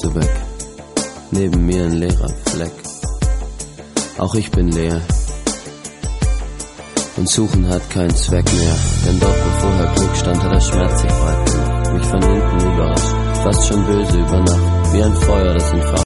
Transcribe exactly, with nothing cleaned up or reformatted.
du weg, neben mir ein leerer Fleck. Auch ich bin leer und suchen hat keinen Zweck mehr, denn dort wo vorher Glück stand, hat der Schmerz sich breit gemacht, mich von hinten überrascht, fast schon böse über Nacht, wie ein Feuer, das entfacht.